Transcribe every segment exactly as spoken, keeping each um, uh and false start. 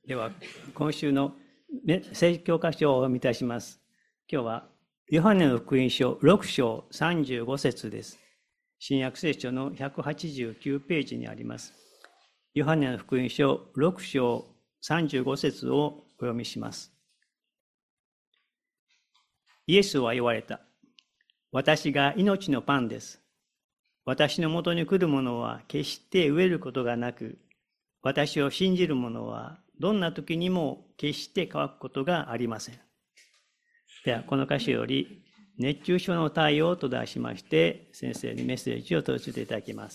では、今週の聖書教科書をお読みいたします。今日は、ヨハネの福音書ろく章さんじゅうご節です。新約聖書のひゃくはちじゅうきゅうページにあります。ヨハネの福音書ろく章さんじゅうご節をお読みします。イエスは言われた。私が命のパンです。私のもとに来る者は決して飢えることがなく、私を信じる者はどんな時にも決して乾くことがありません。では、この箇所より熱中症の対応と題しまして、先生にメッセージを届けていただきます。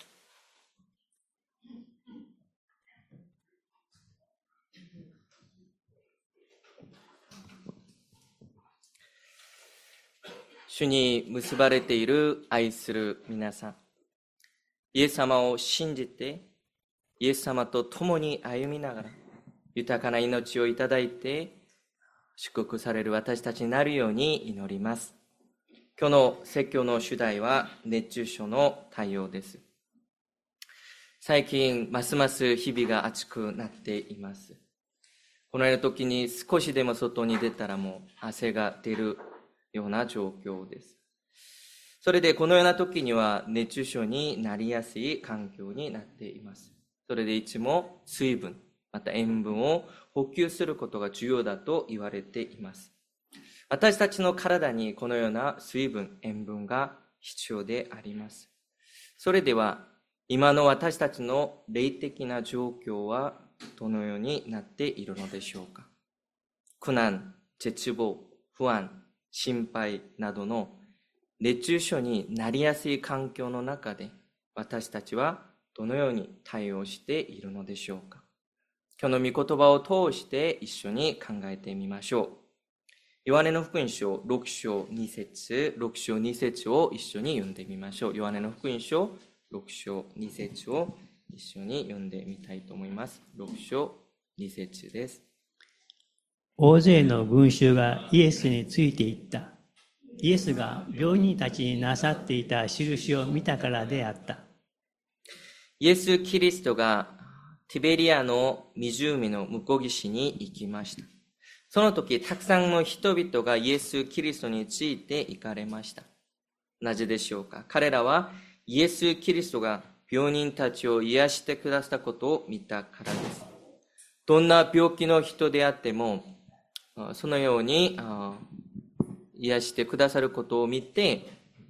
主に結ばれている愛する皆さん、イエス様を信じて、イエス様と共に歩みながら、豊かな命をいただいて、祝福される私たちになるように祈ります。今日の説教の主題は、熱中症の対応です。最近、ますます日々が暑くなっています。このような時に少しでも外に出たらもう汗が出るような状況です。それでこのような時には熱中症になりやすい環境になっています。それでいつも水分、また塩分を補給することが重要だと言われています。私たちの体にこのような水分、塩分が必要であります。それでは今の私たちの霊的な状況はどのようになっているのでしょうか。苦難、絶望、不安、心配などの熱中症になりやすい環境の中で私たちはどのように対応しているのでしょうか。今日の御言葉を通して一緒に考えてみましょう。ヨハネの福音書ろく章に節、ろく章に節を一緒に読んでみましょう。ヨハネの福音書ろく章に節を一緒に読んでみたいと思います。ろく章に節です。 大勢の群衆がイエスについていった。イエスが病人たちになさっていた印を見たからであった。 イエス・キリストがティベリアの湖の向こう岸に行きました。その時、たくさんの人々がイエス・キリストについて行かれました。なぜでしょうか。彼らはイエス・キリストが病人たちを癒してくださったことを見たからです。どんな病気の人であっても、そのように癒してくださることを見て、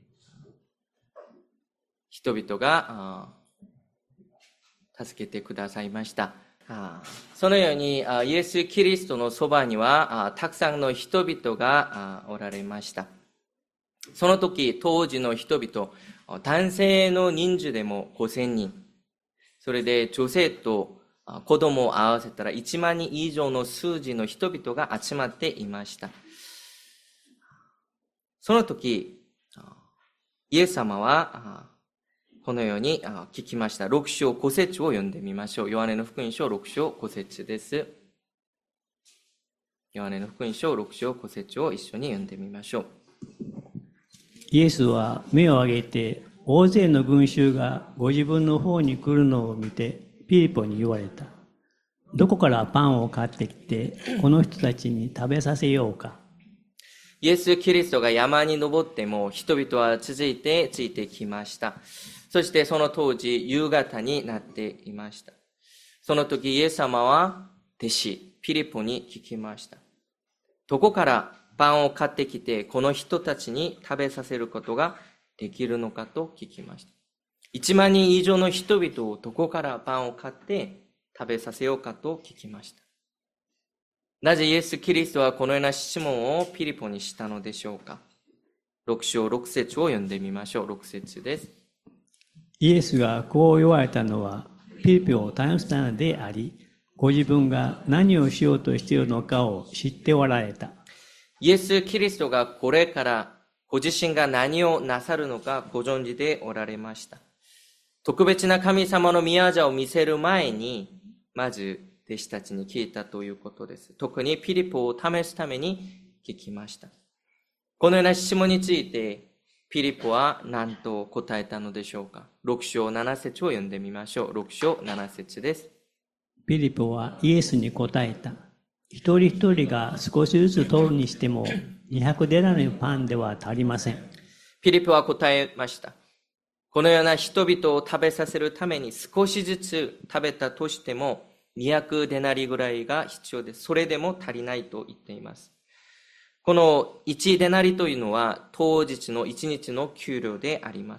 人々が助けてくださいました。そのようにイエス・キリストのそばにはたくさんの人々がおられました。その時、当時の人々、男性の人数でもごせんにん、それで女性と子供を合わせたらいちまんにん以上の数字の人々が集まっていました。その時、イエス様はこのように聞きました。ろく章ご節を読んでみましょう。ヨハネの福音書ろく章ご節です。ヨハネの福音書ろく章ご節を一緒に読んでみましょう。 イエスは目を上げて、大勢の群衆がご自分の方に来るのを見て、ピリポに言われた。どこからパンを買ってきて、この人たちに食べさせようか。 イエス・キリストが山に登っても、人々は続いてついてきました。そしてその当時、夕方になっていました。その時、イエス様は弟子、ピリポに聞きました。どこからパンを買ってきて、この人たちに食べさせることができるのかと聞きました。いちまんにん以上の人々をどこからパンを買って食べさせようかと聞きました。なぜイエス・キリストはこのような質問をピリポにしたのでしょうか。ろく章ろく節を読んでみましょう。ろく節です。 イエスがこう言われたのは、ピリポを試すためであり、ご自分が何をしようとしているのかを知っておられた。 イエス・キリストがこれからご自身が何をなさるのかご存知でおられました。特別な神様の御業を見せる前に、まず弟子たちに聞いたということです。特にピリポを試すために聞きました。このような質問について、ピリポは何と答えたのでしょうか。ろく章なな節を読んでみましょう。ろく章なな節です。 ピリポはイエスに答えた。一人一人が少しずつ取るにしてもにひゃくデナリのパンでは足りません。 ピリポは答えました。このような人々を食べさせるために少しずつ食べたとしてもにひゃくデナリぐらいが必要です。それでも足りないと言っています。このいちデナリというのは当日のいちにちの給料であります。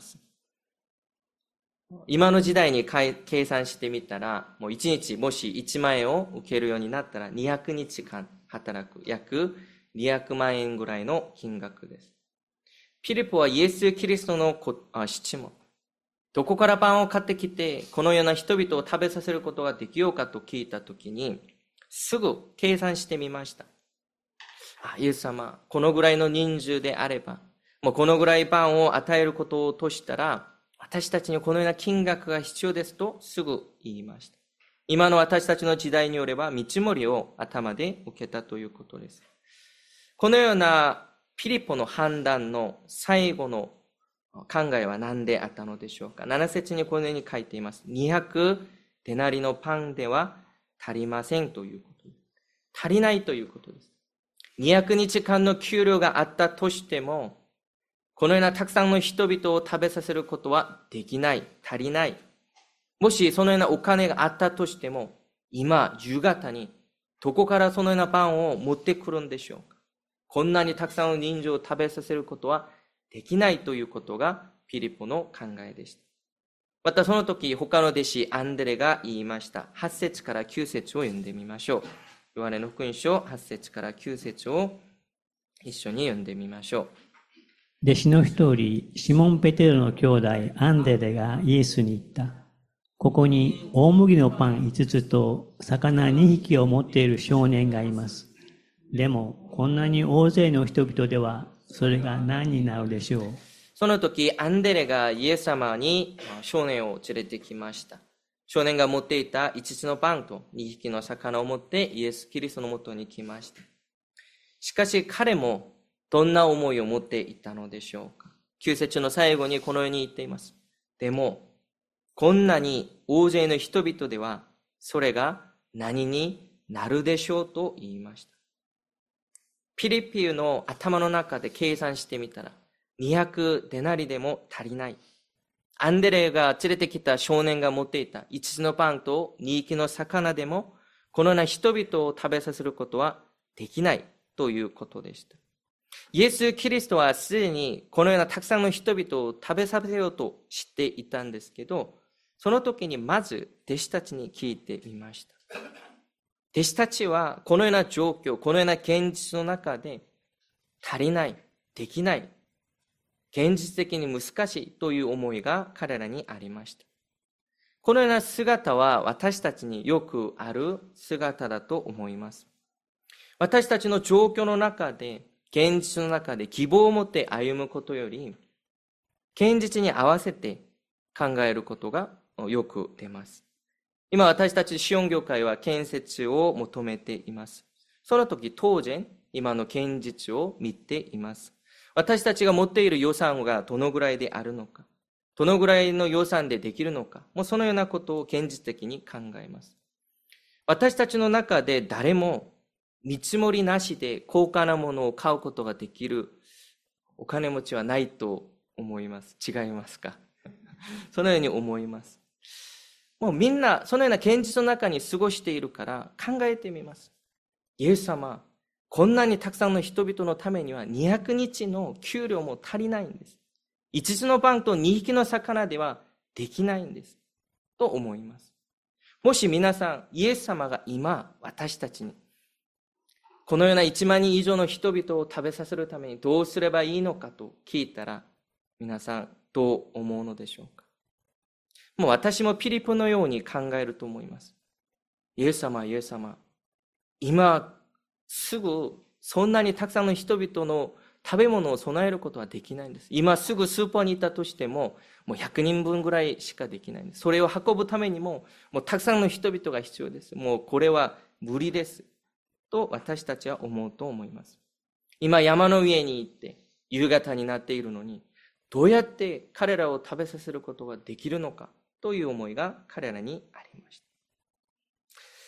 今の時代に計算してみたら、もういちにちもしいちまん円を受けるようになったらにひゃくにちかん働く約にひゃくまん円ぐらいの金額です。ピリポはイエス・キリストの質問、どこからパンを買ってきてこのような人々を食べさせることができようかと聞いたときに、すぐ計算してみました。あ、イエス様、このぐらいの人数であれば、もうこのぐらいパンを与えることとしたら、私たちにこのような金額が必要ですとすぐ言いました。今の私たちの時代によれば見積もりを頭で受けたということです。このようなピリポの判断の最後の考えは何であったのでしょうか。なな節にこのように書いています。にひゃくデナリのパンでは足りませんということです。足りないということです。にひゃくにちかんの給料があったとしても、このようなたくさんの人々を食べさせることはできない、足りない。もしそのようなお金があったとしても、今、夕方にどこからそのようなパンを持ってくるんでしょうか。こんなにたくさんの人数を食べさせることはできないということがピリポの考えでした。またその時、他の弟子アンデレが言いました。はち節からきゅう節を読んでみましょう。ヨハネの福音書はち節からきゅう節を一緒に読んでみましょう。 弟子の一人、シモン・ペテロの兄弟アンデレがイエスに言った。ここに大麦のパンいつつと魚にひきを持っている少年がいます。でも、こんなに大勢の人々では、それが何になるでしょう。 その時、アンデレがイエス様に少年を連れてきました。少年が持っていたいつつのパンとにひきの魚を持ってイエス・キリストのもとに来ました。しかし彼もどんな思いを持っていたのでしょうか。きゅう節の最後にこのように言っています。でも、こんなに大勢の人々では、それが何になるでしょうと言いました。ピリピの頭の中で計算してみたら、にひゃくデナリでも足りない。アンデレが連れてきた少年が持っていたいつつのパンとにひきの魚でも、このような人々を食べさせることはできないということでした。イエス・キリストはすでにこのようなたくさんの人々を食べさせようとしていたんですけど、その時にまず弟子たちに聞いてみました。弟子たちはこのような状況、このような現実の中で足りない、できない、現実的に難しいという思いが彼らにありました。このような姿は私たちによくある姿だと思います。私たちの状況の中で、現実の中で希望を持って歩むことより、現実に合わせて考えることがよく出ます。今私たちシオン業界は建設を求めています。その時当然今の現実を見ています。私たちが持っている予算がどのぐらいであるのか、どのぐらいの予算でできるのか、もうそのようなことを現実的に考えます。私たちの中で誰も見積もりなしで高価なものを買うことができるお金持ちはないと思います。違いますか？そのように思います。もうみんなそのような現実の中に過ごしているから考えてみます。イエス様、こんなにたくさんの人々のためにはにひゃくにちの給料も足りないんです。いつつのパンとにひきの魚ではできないんです。と思います。もし皆さん、イエス様が今私たちにこのようないちまんにん以上の人々を食べさせるためにどうすればいいのかと聞いたら、皆さんどう思うのでしょうか。もう私もピリポのように考えると思います。イエス様、イエス様、今すぐそんなにたくさんの人々の食べ物を備えることはできないんです。今すぐスーパーに行ったとしても、もうひゃくにんぶんぐらいしかできないんです。それを運ぶためにも、もうたくさんの人々が必要です。もうこれは無理です。と私たちは思うと思います。今山の上に行って夕方になっているのに、どうやって彼らを食べさせることができるのかという思いが彼らにありました。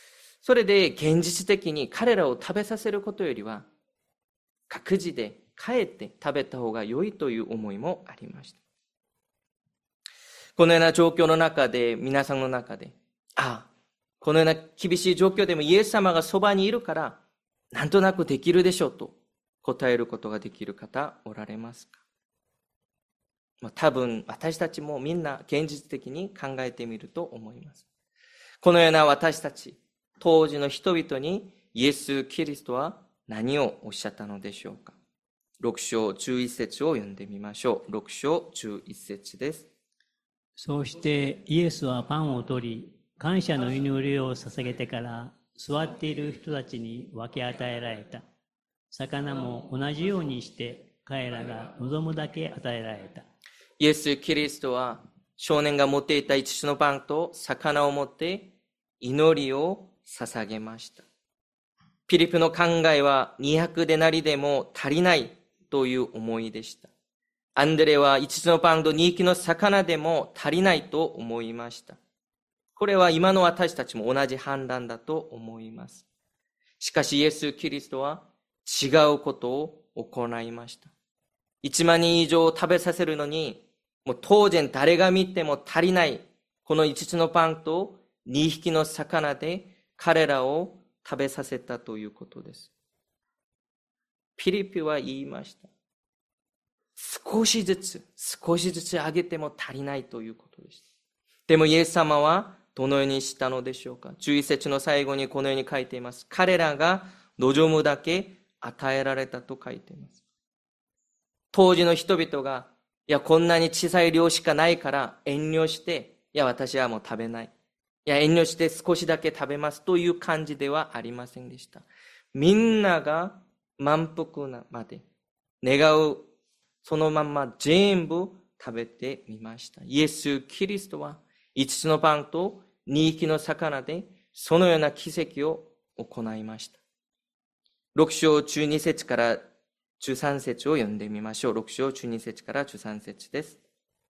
それで現実的に彼らを食べさせることよりは、各自で帰って食べた方が良いという思いもありました。このような状況の中で、皆さんの中で、ああ、このような厳しい状況でもイエス様がそばにいるから、なんとなくできるでしょうと答えることができる方おられますか？多分私たちもみんな現実的に考えてみると思います。このような私たち、当時の人々にイエス・キリストは何をおっしゃったのでしょうか。ろく章じゅういち節を読んでみましょう。ろく章じゅういち節です。 そうしてイエスはパンを取り、感謝の祈りを捧げてから座っている人たちに分け与えられた。魚も同じようにして彼らが望むだけ与えられた。 イエス・キリストは少年が持っていた五つのパンと魚を持って祈りを捧げました。ピリピの考えはにひゃくデナリでも足りないという思いでした。アンデレは五つのパンとにひきの魚でも足りないと思いました。これは今の私たちも同じ判断だと思います。しかしイエス・キリストは違うことを行いました。いちまんにん以上を食べさせるのに、もう当然誰が見ても足りないこの五つのパンとにひきの魚で彼らを食べさせたということです。ピリピは言いました。少しずつ、少しずつあげても足りないということでした。でもイエス様はどのようにしたのでしょうか。じゅういち節の最後にこのように書いています。彼らが望むだけ与えられたと書いています。当時の人々が、いや、こんなに小さい量しかないから遠慮して、いや、私はもう食べない。いや、遠慮して少しだけ食べますという感じではありませんでした。みんなが満腹なまで願う、そのまま全部食べてみました。イエス・キリストは五つのパンとにひきの魚でそのような奇跡を行いました。ろく章じゅうに節からじゅうさん節を読んでみましょう。ろく章じゅうに節からじゅうさん節です。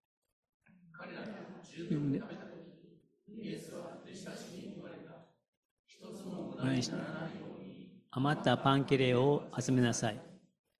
余ったパン切れを集めなさい。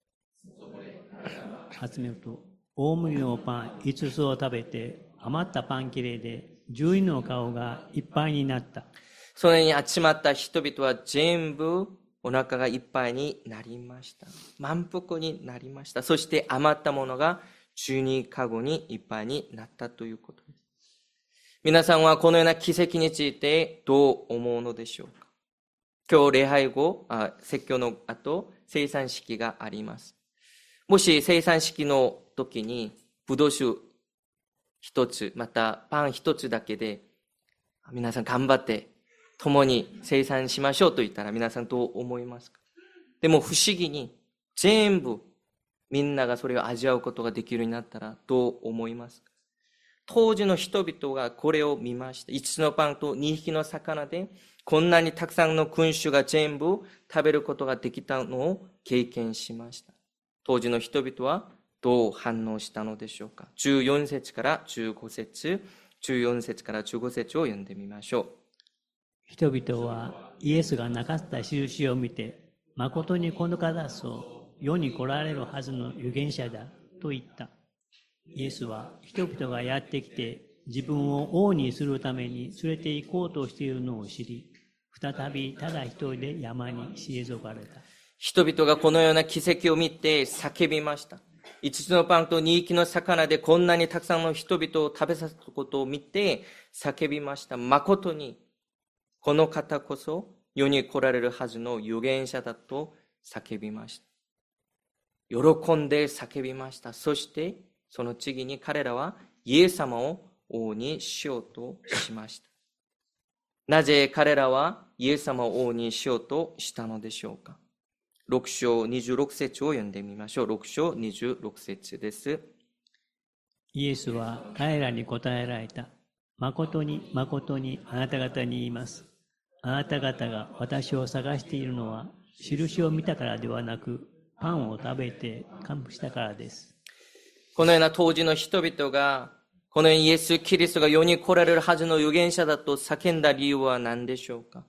集めると、大麦のパンいつつを食べて、余ったパン切れでじゅうにの顔がいっぱいになった。 それに集まった人々は全部お腹がいっぱいになりました。満腹になりました。そして余ったものがじゅうにかごにいっぱいになったということです。皆さんはこのような奇跡についてどう思うのでしょうか。今日礼拝後、あ説教の後、生産式があります。もし生産式の時にブドウ酒一つ、またパン一つだけで皆さん頑張って共に生産しましょうと言ったら皆さんどう思いますか。でも不思議に全部みんながそれを味わうことができるようになったらどう思いますか。当時の人々がこれを見ました。五つのパンと二匹の魚でこんなにたくさんの群衆が全部食べることができたのを経験しました。当時の人々はどう反応したのでしょうか。じゅうよん節からじゅうご節、じゅうよん節からじゅうご節を読んでみましょう。 人々はイエスがなかった印を見て、誠にこの方は世に来られるはずの預言者だと言った。イエスは人々がやってきて自分を王にするために連れて行こうとしているのを知り、再びただ一人で山に退かれた。 人々がこのような奇跡を見て叫びました。五つのパンと二匹の魚でこんなにたくさんの人々を食べさせたことを見て叫びました。誠にこの方こそ世に来られるはずの預言者だと叫びました。喜んで叫びました。そしてその次に彼らはイエス様を王にしようとしました。なぜ彼らはイエス様を王にしようとしたのでしょうか。ろく章にじゅうろく節を読んでみましょう。ろく章にじゅうろく節です。 イエスは彼らに答えられた。誠に誠にあなた方に言います。あなた方が私を探しているのは印を見たからではなく、パンを食べて完膚したからです。 このような当時の人々がこのイエス・キリストが世に来られるはずの預言者だと叫んだ理由は何でしょうか。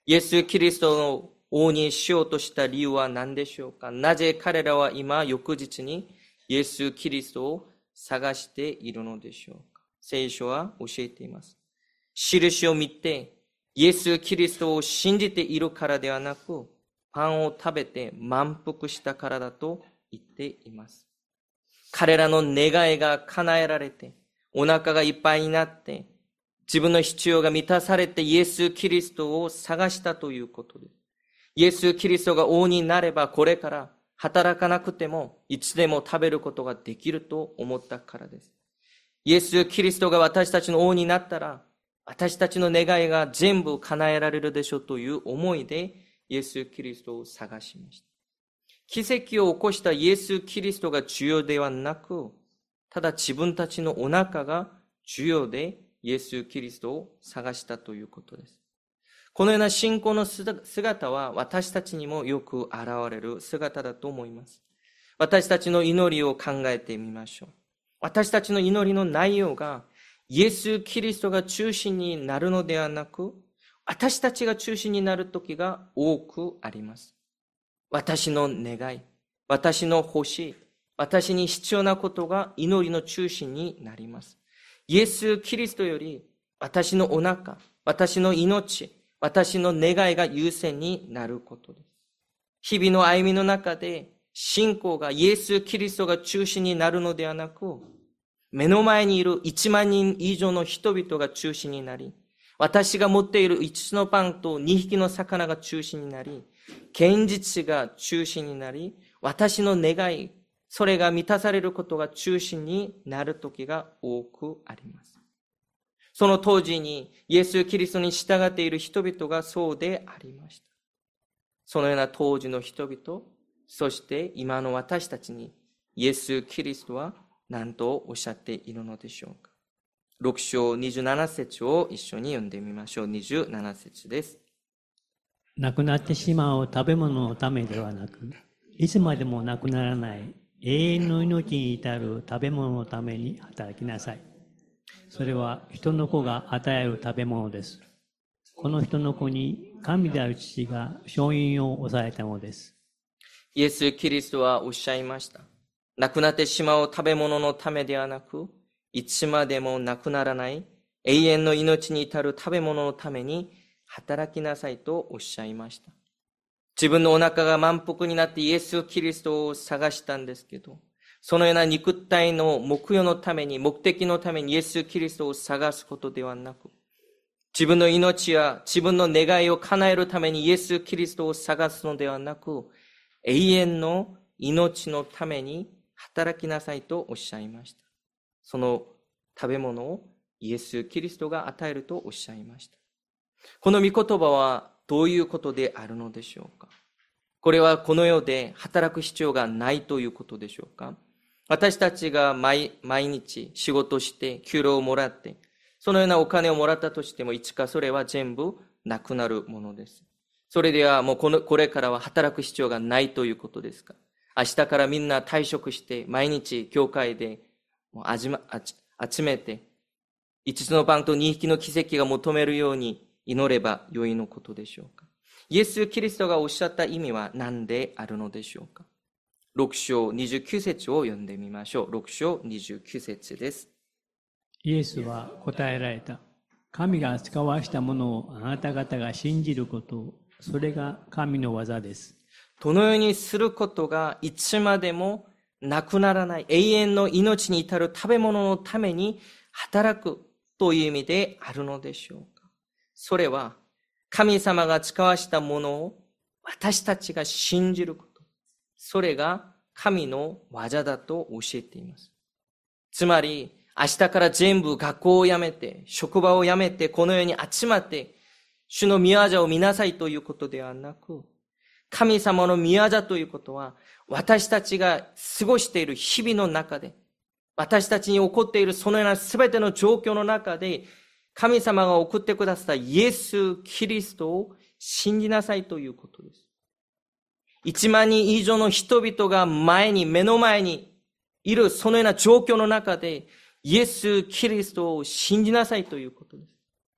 イエス・キリストを王にしようとした理由は何でしょうか。なぜ彼らは今翌日にイエス・キリストを探しているのでしょうか。聖書は教えています。印を見てイエス・キリストを信じているからではなく、パンを食べて満腹したからだと言っています。彼らの願いが叶えられて、お腹がいっぱいになって、自分の必要が満たされてイエス・キリストを探したということです。イエス・キリストが王になれば、これから働かなくてもいつでも食べることができると思ったからです。イエス・キリストが私たちの王になったら、私たちの願いが全部叶えられるでしょうという思いでイエス・キリストを探しました。奇跡を起こしたイエス・キリストが重要ではなく、ただ自分たちのお腹が重要でイエス・キリストを探したということです。このような信仰の姿は私たちにもよく現れる姿だと思います。私たちの祈りを考えてみましょう。私たちの祈りの内容がイエス・キリストが中心になるのではなく、私たちが中心になる時が多くあります。私の願い、私の欲しい、私に必要なことが祈りの中心になります。イエス・キリストより私のお腹、私の命、私の願いが優先になることです。日々の歩みの中で信仰がイエス・キリストが中心になるのではなく、目の前にいるいちまんにん以上の人々が中心になり、私が持っているいつつのパンとにひきの魚が中心になり、現実が中心になり、私の願い、それが満たされることが中心になる時が多くあります。その当時にイエス・キリストに従っている人々がそうでありました。そのような当時の人々、そして今の私たちにイエス・キリストは何とおっしゃっているのでしょうか。ろく章にじゅうなな節を一緒に読んでみましょう。にじゅうなな節です。 なくなってしまう食べ物のためではなく、いつまでもなくならない永遠の命に至る食べ物のために働きなさい。それは人の子が与える食べ物です。この人の子に神である父が勝因を抑えたのです。 イエス・キリストはおっしゃいました。なくなってしまう食べ物のためではなく、いつまでもなくならない永遠の命に至る食べ物のために働きなさいとおっしゃいました。自分のお腹が満腹になってイエス・キリストを探したんですけど、そのような肉体の目標のために、目的のためにイエス・キリストを探すことではなく、自分の命や自分の願いを叶えるためにイエス・キリストを探すのではなく、永遠の命のために働きなさいとおっしゃいました。その食べ物をイエス・キリストが与えるとおっしゃいました。この御言葉はどういうことであるのでしょうか。これはこの世で働く必要がないということでしょうか。私たちが 毎, 毎日仕事して給料をもらって、そのようなお金をもらったとしても、いつかそれは全部なくなるものです。それではもうこのこれからは働く必要がないということですか。明日からみんな退職して毎日教会でもうあじ、ま、あ集めていつつのパンとにひきの奇跡が求めるように祈れば良いのことでしょうか。イエス・キリストがおっしゃった意味は何であるのでしょうか。ろく章にじゅうきゅう節を読んでみましょう。ろく章にじゅうきゅう節です。 イエスは答えられた。神が使わしたものをあなた方が信じることを、それが神の技です。 どのようにすることがいつまでもなくならない永遠の命に至る食べ物のために働くという意味であるのでしょうか。それは神様が使わしたものを私たちが信じること、それが神の技だと教えています。つまり明日から全部学校を辞めて職場を辞めてこの世に集まって主の御業を見なさいということではなく、神様の御業ということは私たちが過ごしている日々の中で、私たちに起こっているそのような全ての状況の中で、神様が送ってくださったイエス・キリストを信じなさいということです。一万人以上の人々が前に、目の前にいるそのような状況の中で、イエス・キリストを信じなさいということです。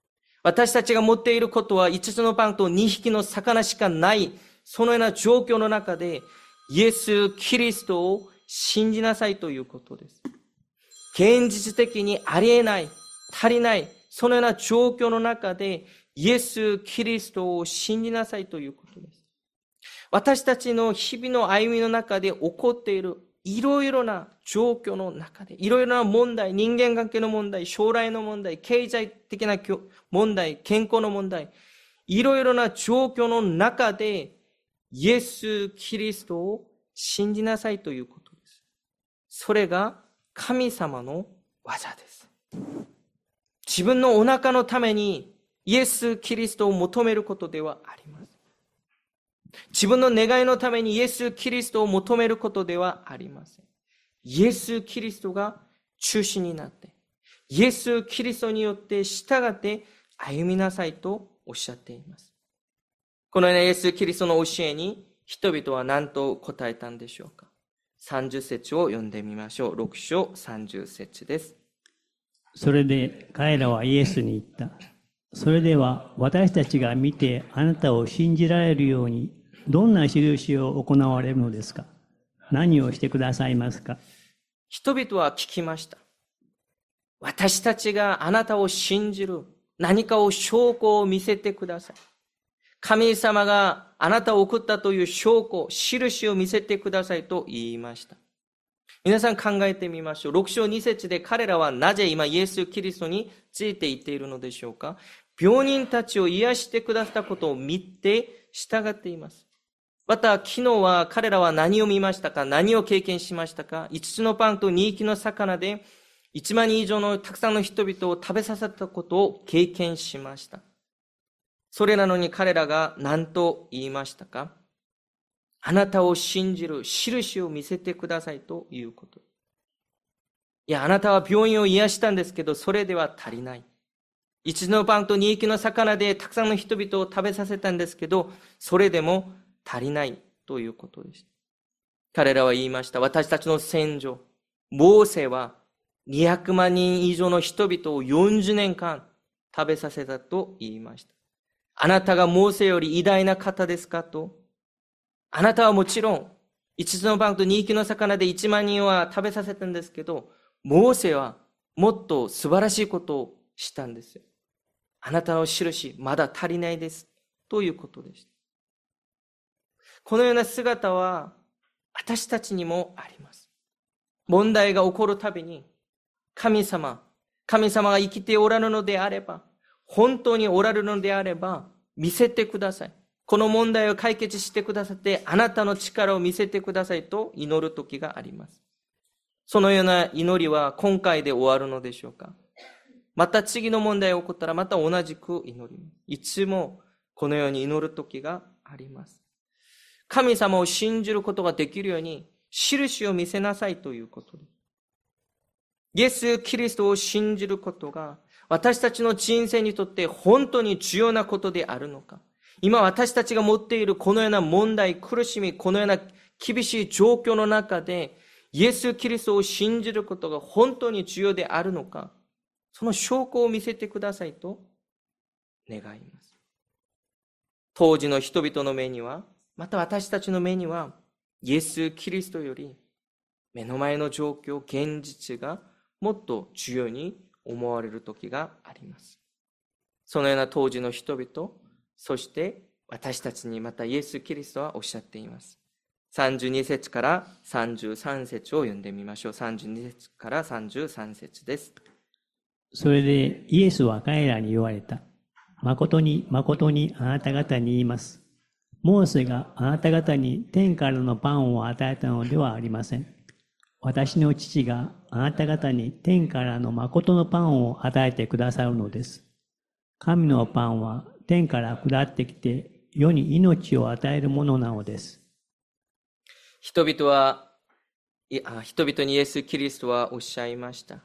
私たちが持っていることはいつつのパンとにひきの魚しかない、そのような状況の中で、イエス・キリストを信じなさいということです。現実的にありえない、足りない、そのような状況の中で、イエス・キリストを信じなさいということです。私たちの日々の歩みの中で起こっているいろいろな状況の中で、いろいろな問題、人間関係の問題、将来の問題、経済的な問題、健康の問題、いろいろな状況の中で、イエス・キリストを信じなさいということです。それが神様の技です。自分のお腹のためにイエス・キリストを求めることではありません。自分の願いのためにイエス・キリストを求めることではありません。イエス・キリストが中心になって、イエス・キリストによって従って歩みなさいとおっしゃっています。このようなイエス・キリストの教えに人々は何と答えたんでしょうか。さんじゅっ節を読んでみましょう。ろく章さんじゅっ節です。 それで彼らはイエスに言った。それでは私たちが見てあなたを信じられるようにどんな印を行われるのですか。何をしてくださいますか。 人々は聞きました。私たちがあなたを信じる何かを証拠を見せてください。神様があなたを送ったという証拠、印を見せてくださいと言いました。皆さん考えてみましょう。ろく章に節で彼らはなぜ今イエス・キリストについていっているのでしょうか。病人たちを癒してくださったことを見て従っています。また昨日は彼らは何を見ましたか。何を経験しましたか。五つのパンと二匹の魚で一万人以上のたくさんの人々を食べさせたことを経験しました。それなのに彼らが何と言いましたか。あなたを信じる印を見せてくださいということ。いや、あなたは病院を癒したんですけど、それでは足りない。一つのパンと二匹の魚でたくさんの人々を食べさせたんですけど、それでも足りないということでした。彼らは言いました。私たちの先祖、モーセはにひゃくまん人以上の人々をよんじゅうねんかん食べさせたと言いました。あなたがモーセより偉大な方ですかと。あなたはもちろん五つのパンと二匹の魚で一万人は食べさせたんですけど、モーセはもっと素晴らしいことをしたんですよ。あなたの印まだ足りないですということでした。このような姿は私たちにもあります。問題が起こるたびに、神様、神様が生きておられるのであれば、本当におられるのであれば、見せてください。この問題を解決してくださって、あなたの力を見せてくださいと祈る時があります。そのような祈りは今回で終わるのでしょうか。また次の問題が起こったらまた同じく祈ります。いつもこのように祈る時があります。神様を信じることができるように印を見せなさいということです。イエス・キリストを信じることが私たちの人生にとって本当に重要なことであるのか。今私たちが持っているこのような問題、苦しみ、このような厳しい状況の中でイエス・キリストを信じることが本当に重要であるのか。その証拠を見せてくださいと願います。当時の人々の目には、また私たちの目には、イエス・キリストより目の前の状況、現実がもっと重要に思われる時があります。そのような当時の人々、そして私たちにまたイエス・キリストはおっしゃっています。さんじゅうに節からさんじゅうさん節を読んでみましょう。さんじゅうに節からさんじゅうさん節です。 それでイエスは彼らに言われた。誠に誠にあなた方に言います。モーセがあなた方に天からのパンを与えたのではありません。私の父があなた方に天からの誠のパンを与えてくださるのです。神のパンは天から下ってきて世に命を与えるものなのです。 人々は、人々にイエス・キリストはおっしゃいました。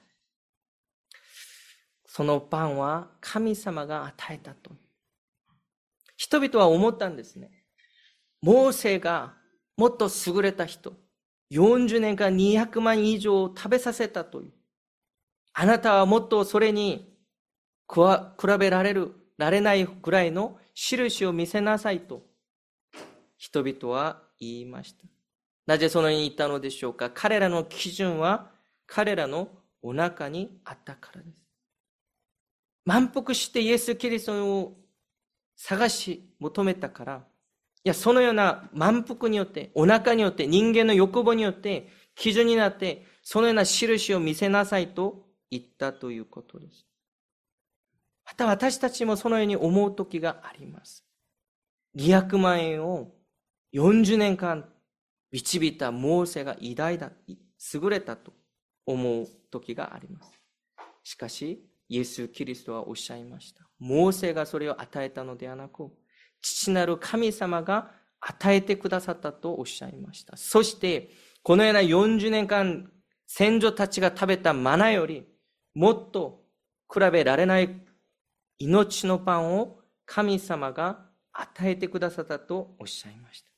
そのパンは神様が与えたと。人々は思ったんですね。モーセがもっと優れた人、よんじゅうねんかんにひゃくまん以上食べさせたという。あなたはもっとそれに比べられるられないぐらいの印を見せなさいと人々は言いました。なぜそのように言ったのでしょうか。彼らの基準は彼らのお腹にあったからです。満腹してイエス・キリストを探し求めたから、いや、そのような満腹によって、お腹によって、人間の欲望によって基準になって、そのような印を見せなさいと言ったということです。また私たちもそのように思う時があります。にひゃくまんえんをよんじゅうねんかん導いたモーセが偉大だ、優れたと思う時があります。しかし、イエス・キリストはおっしゃいました。モーセがそれを与えたのではなく、父なる神様が与えてくださったとおっしゃいました。そして、このようなよんじゅうねんかん、先祖たちが食べたマナより、もっと比べられない命のパンを神様が与えてくださったとおっしゃいました。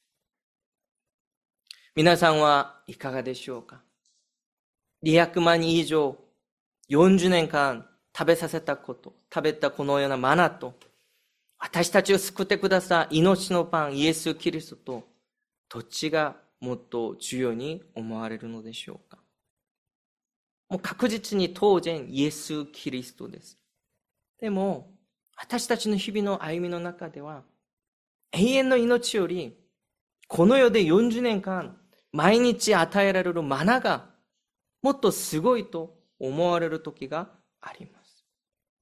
皆さんはいかがでしょうか。にひゃくまんにん以上、よんじゅうねんかん食べさせたこと、食べたこのようなマナと、私たちを救ってください命のパン、イエス・キリストと、どっちがもっと重要に思われるのでしょうか。もう確実に当然イエス・キリストです。でも、私たちの日々の歩みの中では、永遠の命より、この世でよんじゅうねんかん、毎日与えられるマナが、もっとすごいと思われる時があります。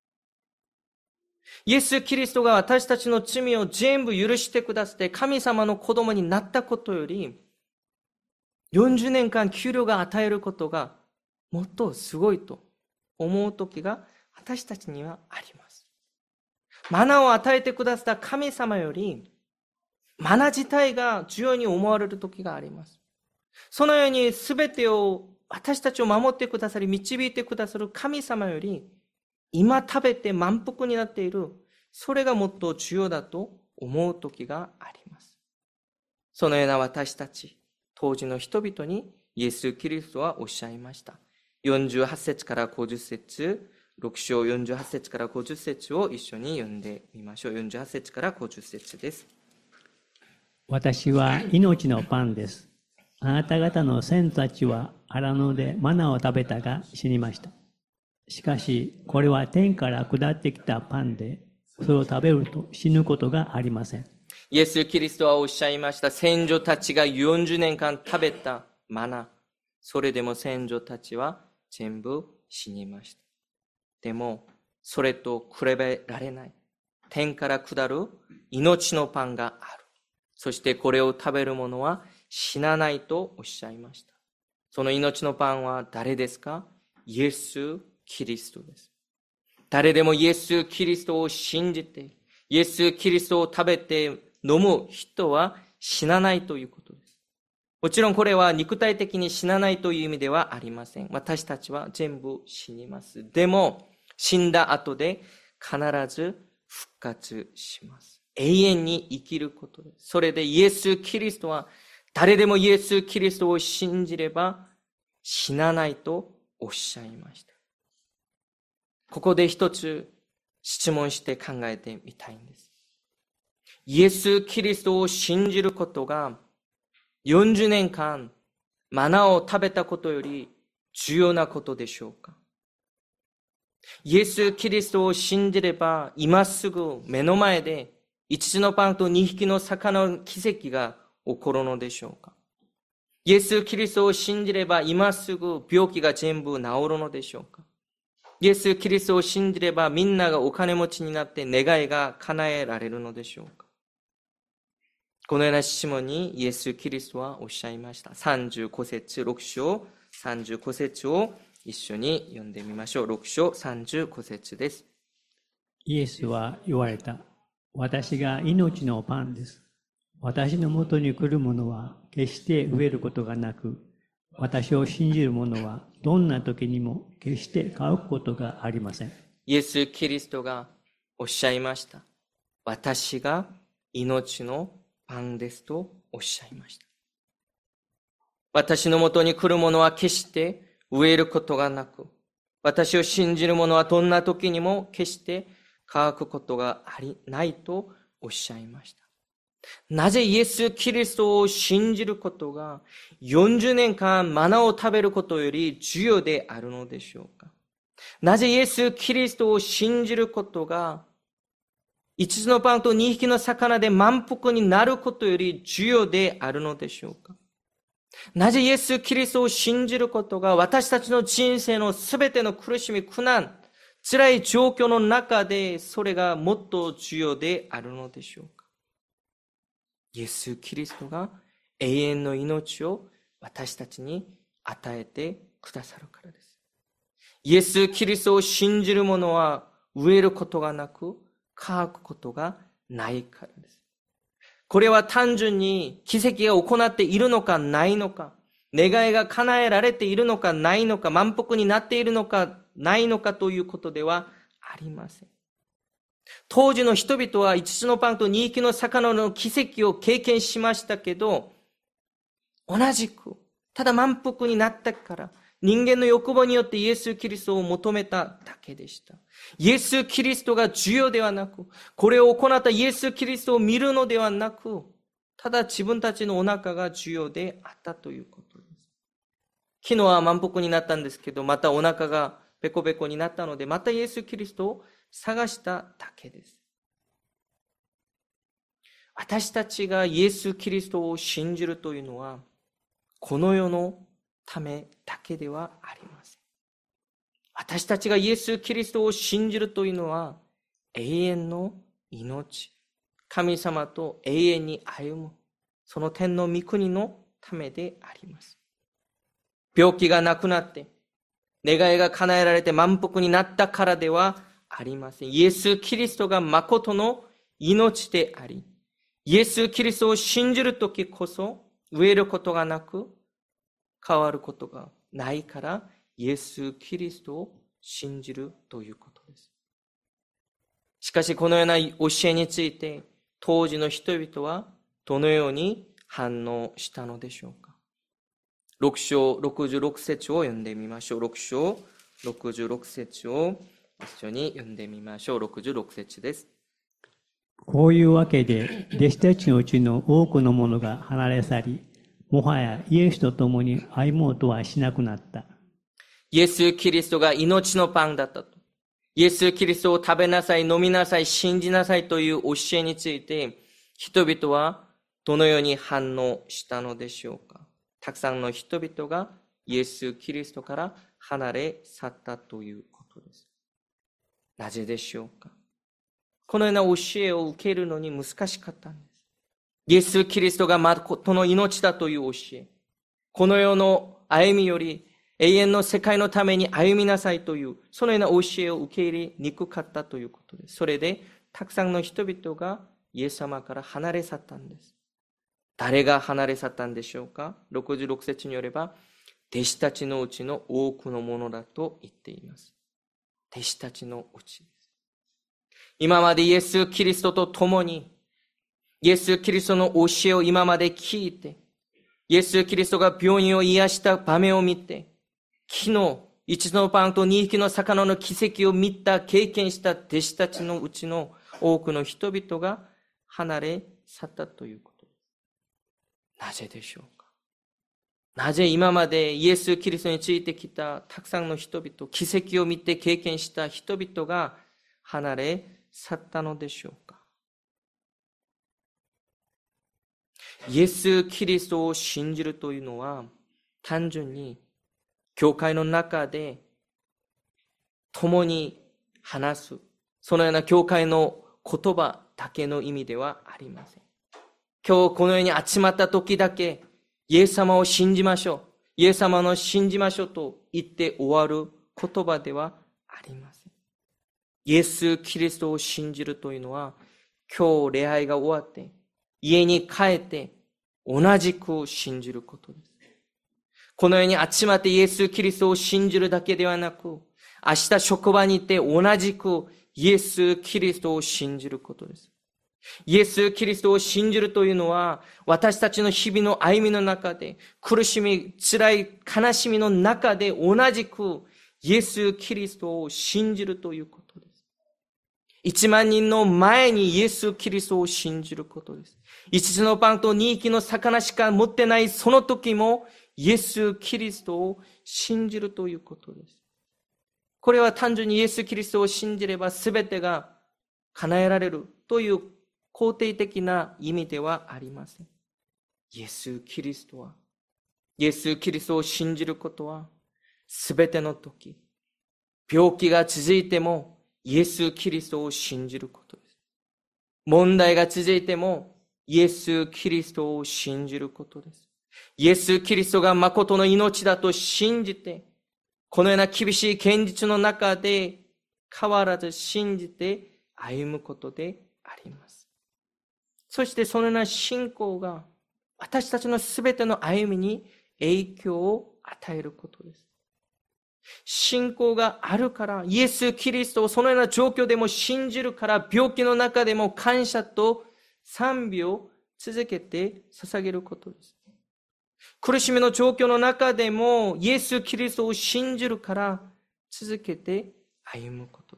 イエス・キリストが私たちの罪を全部許してくださって神様の子供になったことより、よんじゅうねんかん給料が与えることがもっとすごいと思う時が私たちにはあります。マナを与えてくださった神様より、マナ自体が重要に思われる時があります。そのように全てを私たちを守ってくださり、導いてくださる神様より、今食べて満腹になっている、それがもっと重要だと思う時があります。そのような私たち、当時の人々にイエス・キリストはおっしゃいました。よんじゅうはち節からごじゅっ節、ろく章よんじゅうはち節からごじゅっ節を一緒に読んでみましょう。よんじゅうはち節からごじゅっ節です。 私は命のパンです。あなた方の先祖たちは荒野でマナを食べたが死にました。しかし、これは天から下ってきたパンで、それを食べると死ぬことがありません。 イエス・キリストはおっしゃいました。先祖たちがよんじゅうねんかん食べたマナ、それでも先祖たちは全部死にました。でも、それと比べられない、天から下る命のパンがある。そしてこれを食べる者は死なないとおっしゃいました。その命のパンは誰ですか？イエス・キリストです。誰でもイエス・キリストを信じて、イエス・キリストを食べて飲む人は死なないということです。もちろんこれは肉体的に死なないという意味ではありません。私たちは全部死にます。でも、死んだ後で必ず復活します。永遠に生きることです。それでイエス・キリストは誰でもイエス・キリストを信じれば死なないとおっしゃいました。ここで一つ質問して考えてみたいんです。イエス・キリストを信じることがよんじゅうねんかんマナを食べたことより重要なことでしょうか？イエス・キリストを信じれば今すぐ目の前でいつつのパンとにひきの魚の奇跡が起こるのでしょうか？イエス・キリストを信じれば今すぐ病気が全部治るのでしょうか？イエス・キリストを信じればみんながお金持ちになって願いが叶えられるのでしょうか？このような質問にイエス・キリストはおっしゃいました。さんじゅうご節、ろく章さんじゅうご節を一緒に読んでみましょう。ろく章さんじゅうご節です。 イエスは言われた。私が命のパンです。私のもとに来る者は決して飢えることがなく、私を信じる者はどんな時にも決して買うことがありません。 イエス・キリストがおっしゃいました。私が命のパンですとおっしゃいました。私のもとに来る者は決して飢えることがなく、私を信じる者はどんな時にも決して乾くことがありないとおっしゃいました。なぜイエス・キリストを信じることがよんじゅうねんかんマナを食べることより重要であるのでしょうか。なぜイエス・キリストを信じることが一つのパンと二匹の魚で満腹になることより重要であるのでしょうか。なぜイエス・キリストを信じることが私たちの人生のすべての苦しみ、苦難、辛い状況の中でそれがもっと重要であるのでしょうか。イエス・キリストが永遠の命を私たちに与えてくださるからです。イエス・キリストを信じる者は飢えることがなく乾くことがないからです。これは単純に奇跡が行っているのかないのか、願いが叶えられているのかないのか、満腹になっているのかないのかということではありません。当時の人々は五つのパンと二匹の魚の奇跡を経験しましたけど、同じくただ満腹になったから人間の欲望によってイエス・キリストを求めただけでした。イエス・キリストが重要ではなく、これを行ったイエス・キリストを見るのではなく、ただ自分たちのお腹が重要であったということです。昨日は満腹になったんですけど、またお腹がペコペコになったので、またイエス・キリストを探しただけです。私たちがイエス・キリストを信じるというのは、この世のためだけではありません。私たちがイエス・キリストを信じるというのは、永遠の命、神様と永遠に歩む、その天の御国のためであります。病気がなくなって、願いが叶えられて満腹になったからではありません。イエス・キリストが誠の命であり、イエス・キリストを信じるときこそ飢えることがなく変わることがないから、イエス・キリストを信じるということです。しかしこのような教えについて当時の人々はどのように反応したのでしょうか。ろく章ろくじゅうろく節を読んでみましょう。ろく章ろくじゅうろく節を一緒に読んでみましょう。ろくじゅうろく節です。 こういうわけで弟子たちのうちの多くの者が離れ去り、もはやイエスと共に歩もうとはしなくなった。 イエス・キリストが命のパンだったと。イエス・キリストを食べなさい、飲みなさい、信じなさいという教えについて、人々はどのように反応したのでしょうか。たくさんの人々がイエス・キリストから離れ去ったということです。なぜでしょうか。このような教えを受けるのに難しかったんです。イエス・キリストが誠の命だという教え、この世の歩みより永遠の世界のために歩みなさいという、そのような教えを受け入れにくかったということです。それでたくさんの人々がイエス様から離れ去ったんです。誰が離れ去ったんでしょうか。ろくじゅうろく節によれば、弟子たちのうちの多くのものだと言っています。弟子たちのうちです。今までイエス・キリストと共に、イエス・キリストの教えを今まで聞いて、イエス・キリストが病人を癒した場面を見て、昨日、一つのパンと二匹の魚の奇跡を見た、経験した弟子たちのうちの多くの人々が離れ去ったということです。なぜでしょうか。なぜ今までイエス・キリストについてきたたくさんの人々、奇跡を見て経験した人々が離れ去ったのでしょうか。イエス・キリストを信じるというのは、単純に教会の中で共に話す、そのような教会の言葉だけの意味ではありません。今日このように集まった時だけ、イエス様を信じましょう、イエス様の信じましょうと言って終わる言葉ではありません。イエス・キリストを信じるというのは、今日礼拝が終わって家に帰って同じく信じることです。このように集まってイエス・キリストを信じるだけではなく、明日職場に行って同じくイエス・キリストを信じることです。イエス・キリストを信じるというのは、私たちの日々の歩みの中で、苦しみ、辛い悲しみの中で同じくイエス・キリストを信じるということです。 一万人の前にイエス・キリストを信じることです。一つのパンと二匹の魚しか持ってないその時も、イエス・キリストを信じるということです。これは単純にイエス・キリストを信じれば全てが叶えられるという肯定的な意味ではありません。イエス・キリストは、イエス・キリストを信じることは、全ての時、病気が続いてもイエス・キリストを信じることです。問題が続いてもイエス・キリストを信じることです。イエス・キリストが誠の命だと信じて、このような厳しい現実の中で変わらず信じて歩むことであります。そしてそのような信仰が私たちのすべての歩みに影響を与えることです。信仰があるから、イエス・キリストをそのような状況でも信じるから、病気の中でも感謝と賛美を続けて捧げることです。苦しみの状況の中でもイエス・キリストを信じるから続けて歩むこと。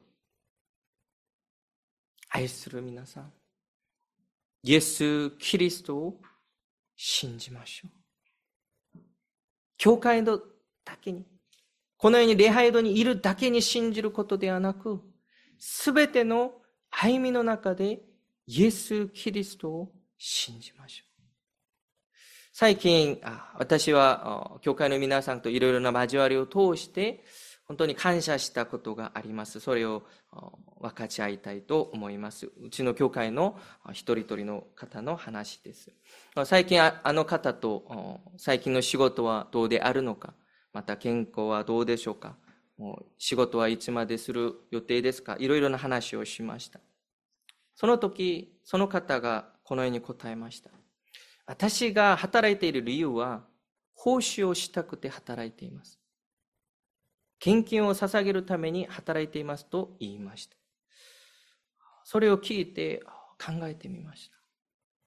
愛する皆さん、イエス・キリストを信じましょう。教会のだけに、このように礼拝堂にいるだけに信じることではなく、すべての歩みの中でイエス・キリストを信じましょう。最近、私は教会の皆さんといろいろな交わりを通して本当に感謝したことがあります。それを分かち合いたいと思います。うちの教会の一人一人の方の話です。最近あの方と最近の仕事はどうであるのか、また健康はどうでしょうか、もう仕事はいつまでする予定ですか、いろいろな話をしました。その時その方がこのように答えました。私が働いている理由は報酬をしたくて働いています。献金を捧げるために働いていますと言いました。それを聞いて考えてみました。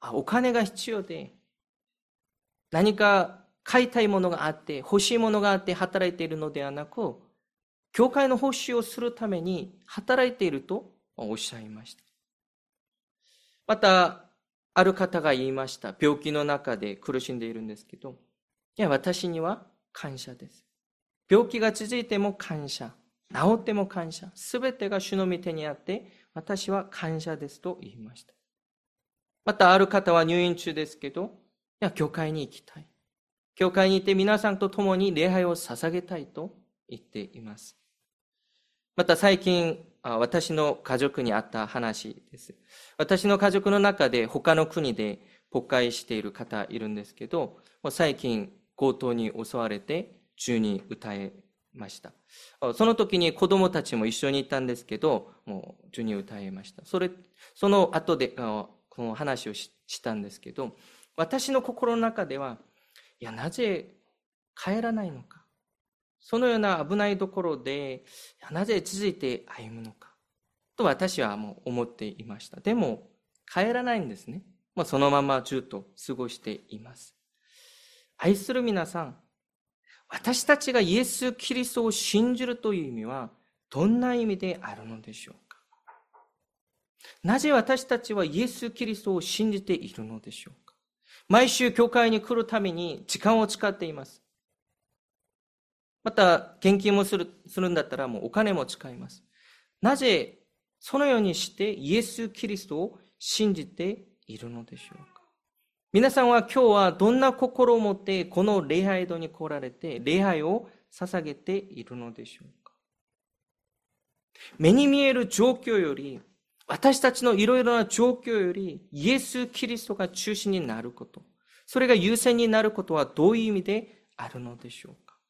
あ、お金が必要で何か買いたいものがあって欲しいものがあって働いているのではなく、教会の報酬をするために働いているとおっしゃいました。またある方が言いました。病気の中で苦しんでいるんですけど、いや、私には感謝です。病気が続いても感謝、治っても感謝、すべてが主の御手にあって私は感謝ですと言いました。またある方は入院中ですけど、いや、教会に行きたい、教会に行って皆さんと共に礼拝を捧げたいと言っています。また最近私の家族にあった話です。私の家族の中で他の国で牧会している方いるんですけど、最近強盗に襲われて銃に撃たれました。その時に子供たちも一緒にいたんですけど、もう銃に撃たれました。それその後でこの話を し, したんですけど、私の心の中では、いや、なぜ帰らないのか、そのような危ないところでなぜ続いて歩むのかと私はもう思っていました。でも帰らないんですね。もうそのままずっと過ごしています。愛する皆さん、私たちがイエス・キリストを信じるという意味はどんな意味であるのでしょうか。なぜ私たちはイエス・キリストを信じているのでしょうか。毎週教会に来るために時間を使っています。また献金もする、するんだったらもうお金も使います。なぜそのようにしてイエス・キリストを信じているのでしょうか。皆さんは今日はどんな心を持ってこの礼拝堂に来られて礼拝を捧げているのでしょうか。目に見える状況より、私たちのいろいろな状況よりイエス・キリストが中心になること、それが優先になることはどういう意味であるのでしょうか。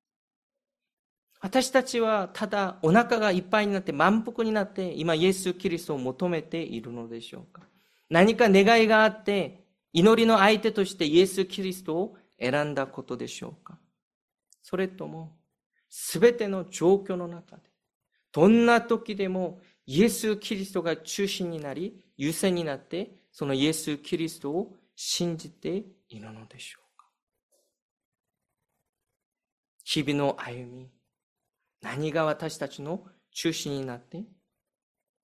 私たちはただお腹がいっぱいになって満腹になって今イエス・キリストを求めているのでしょうか。何か願いがあって祈りの相手としてイエス・キリストを選んだことでしょうか。それともすべての状況の中でどんな時でもイエス・キリストが中心になり優先になってそのイエス・キリストを信じているのでしょうか。日々の歩み、何が私たちの中心になって、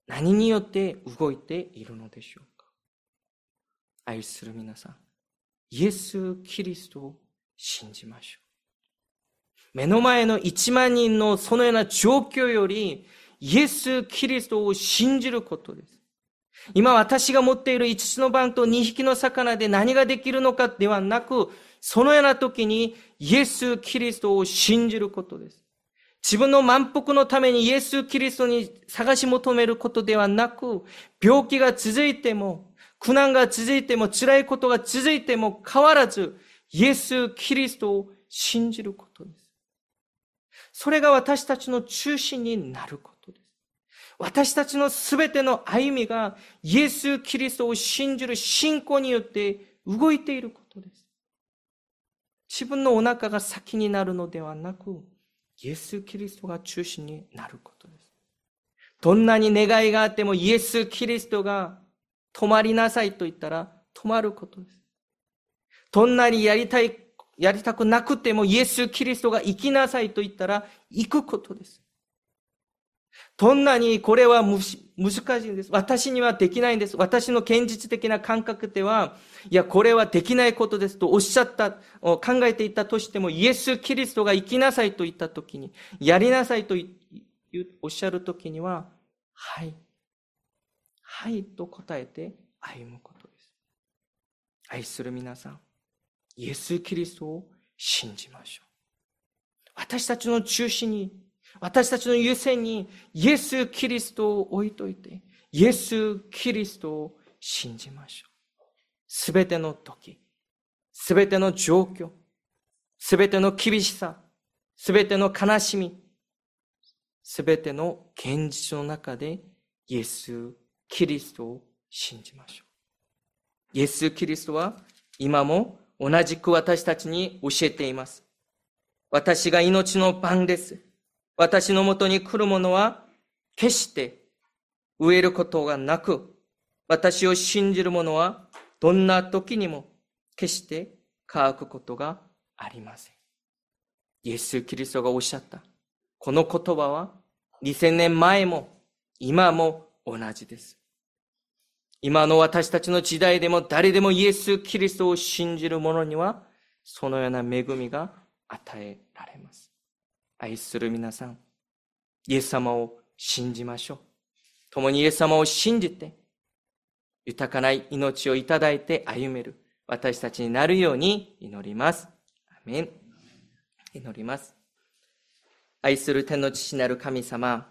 何によって動いているのでしょうか。愛する皆さん、イエス・キリストを信じましょう。目の前の一万人のそのような状況より、イエス・キリストを信じることです。今私が持っている五つのパンと二匹の魚で何ができるのかではなく、そのような時にイエス・キリストを信じることです。自分の満腹のためにイエス・キリストに探し求めることではなく、病気が続いても、苦難が続いても、辛いことが続いても変わらず、イエス・キリストを信じることです。それが私たちの中心になることです。私たちのすべての歩みがイエス・キリストを信じる信仰によって動いていることです。自分のお腹が先になるのではなく、イエス・キリストが中心になることです。どんなに願いがあってもイエス・キリストが止まりなさいと言ったら止まることです。どんなにやりたい、やりたくなくてもイエス・キリストが生きなさいと言ったら行くことです。どんなにこれは難しいんです。私にはできないんです。私の現実的な感覚では、いや、これはできないことですとおっしゃった、考えていたとしても、イエス・キリストが生きなさいと言ったときに、やりなさいとおっしゃるときには、はい。はいと答えて歩むことです。愛する皆さん、イエス・キリストを信じましょう。私たちの中心に、私たちの優先にイエス・キリストを置いといて、イエス・キリストを信じましょう。すべての時、すべての状況、すべての厳しさ、すべての悲しみ、すべての現実の中でイエス・キリストを信じましょう。イエス・キリストは今も同じく私たちに教えています。私が命のパンです。私のもとに来る者は決して飢えることがなく、私を信じる者はどんな時にも決して乾くことがありません。イエス・キリストがおっしゃったこの言葉はにせんねんまえも今も同じです。今の私たちの時代でも誰でもイエス・キリストを信じる者にはそのような恵みが与えられます。愛する皆さん、イエス様を信じましょう。共にイエス様を信じて、豊かな命をいただいて歩める私たちになるように祈ります。アメン。祈ります。愛する天の父なる神様、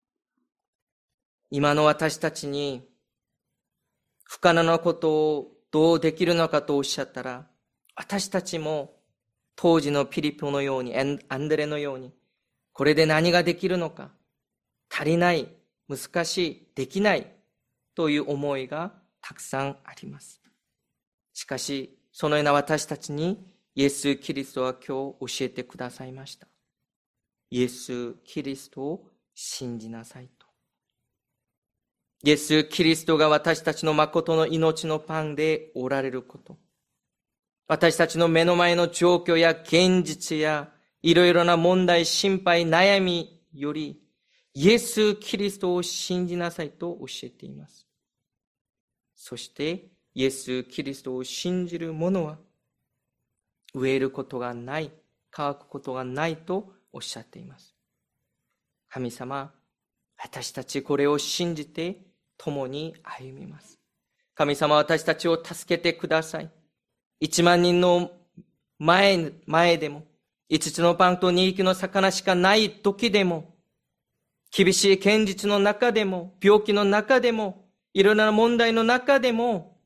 今の私たちに不可能なことをどうできるのかとおっしゃったら、私たちも当時のピリポのように、アンデレのように、これで何ができるのか、足りない、難しい、できないという思いがたくさんあります。しかし、そのような私たちにイエス・キリストは今日教えてくださいました。イエス・キリストを信じなさいと。イエス・キリストが私たちの誠の命のパンでおられること。私たちの目の前の状況や現実やいろいろな問題、心配、悩みよりイエス・キリストを信じなさいと教えています。そしてイエス・キリストを信じる者は飢えることがない、乾くことがないとおっしゃっています。神様、私たちこれを信じて共に歩みます。神様、私たちを助けてください。一万人の前、前でも、五つのパンと二匹の魚しかない時でも、厳しい現実の中でも、病気の中でも、いろんな問題の中でも、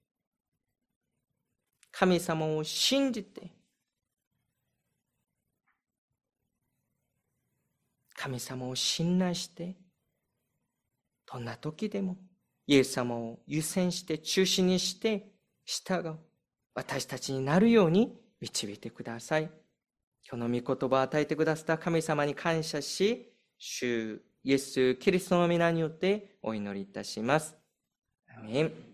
神様を信じて、神様を信頼して、どんな時でも、イエス様を優先して中心にして従う。私たちになるように導いてください。今日の御言葉を与えてくださった神様に感謝し、主イエス・キリストの皆によってお祈りいたします。アメン。